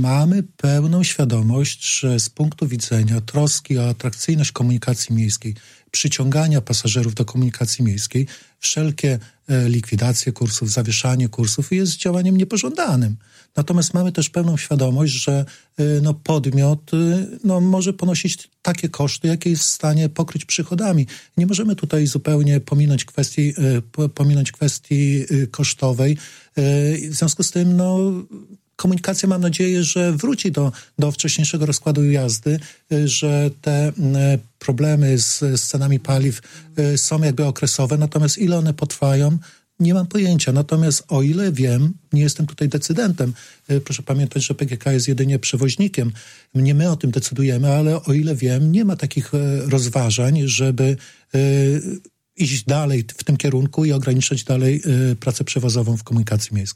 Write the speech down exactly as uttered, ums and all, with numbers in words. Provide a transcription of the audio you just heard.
mamy pełną świadomość, że z punktu widzenia troski o atrakcyjność komunikacji miejskiej, przyciągania pasażerów do komunikacji miejskiej, wszelkie e, likwidacje kursów, zawieszanie kursów jest działaniem niepożądanym. Natomiast mamy też pełną świadomość, że e, no, podmiot e, no, może ponosić takie koszty, jakie jest w stanie pokryć przychodami. Nie możemy tutaj zupełnie pominąć kwestii, e, pominąć kwestii e, kosztowej. E, w związku z tym no, komunikacja, mam nadzieję, że wróci do, do wcześniejszego rozkładu jazdy, że te problemy z, z cenami paliw są jakby okresowe, natomiast ile one potrwają, nie mam pojęcia. Natomiast o ile wiem, nie jestem tutaj decydentem, proszę pamiętać, że P G K jest jedynie przewoźnikiem. Nie my o tym decydujemy, ale o ile wiem, nie ma takich rozważań, żeby iść dalej w tym kierunku i ograniczać dalej pracę przewozową w komunikacji miejskiej.